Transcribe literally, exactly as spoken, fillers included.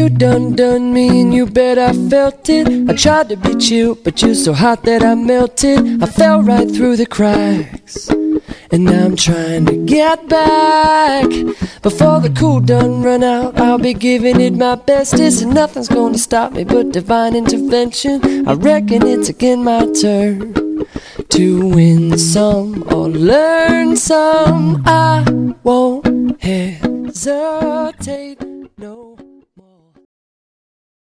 you done done me, and you bet I felt it. I tried to be chill, but you're so hot that I melted. I fell right through the cracks, and now I'm trying to get back. Before the cool done run out, I'll be giving it my bestest, and nothing's gonna stop me but divine intervention. I reckon it's again my turn to win some or learn some. I won't hesitate.